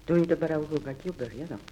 Då är det bara att hugga till och börja då.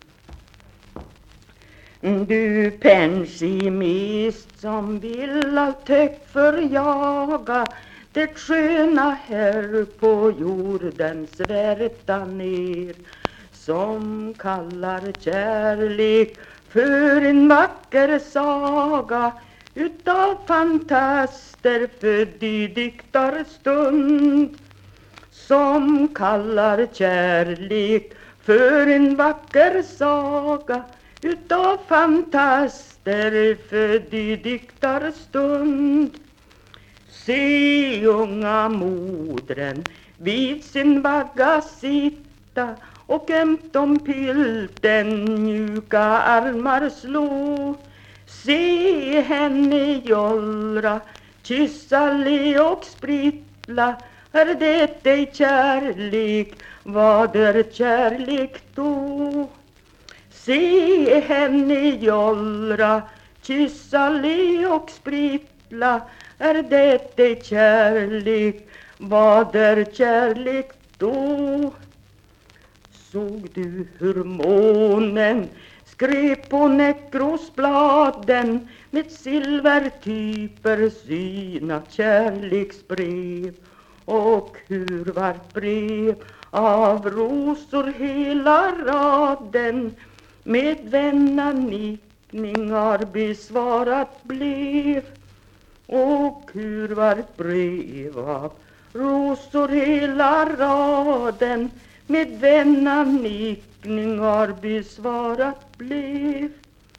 Du pessimist som vill allt högt förjaga det sköna här på jorden svärta ner, som kallar kärlek för en vacker saga utav fantaster född i diktarstund, som kallar kärlek för en vacker saga utav fantaster född i diktarstund. Se unga modren vid sin vagga sitta och ömt om pilten mjuka armar slå. Se henne jollra, kyssa, le och sprittla. Är det ej kärlek, vad är kärlek då? Se henne jollra, kyssa, le och sprittla. Är det ej kärlek, vad är kärlek då? Såg du hur månen skrev på nekrosbladen med silvertyper synat kärleksbrev? Och hur vart brev av rosor hela raden med vännanikningar besvarat blev? Och hur vart brev av rosor hela raden med vännanikningar besvarat blev?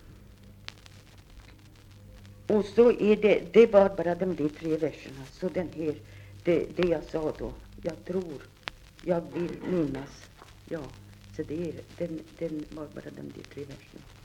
Och så är det var bara de 3 verserna. Så den här, det jag sa då, jag tror, jag vill minnas. Ja, så det är, den var bara de 3 verserna.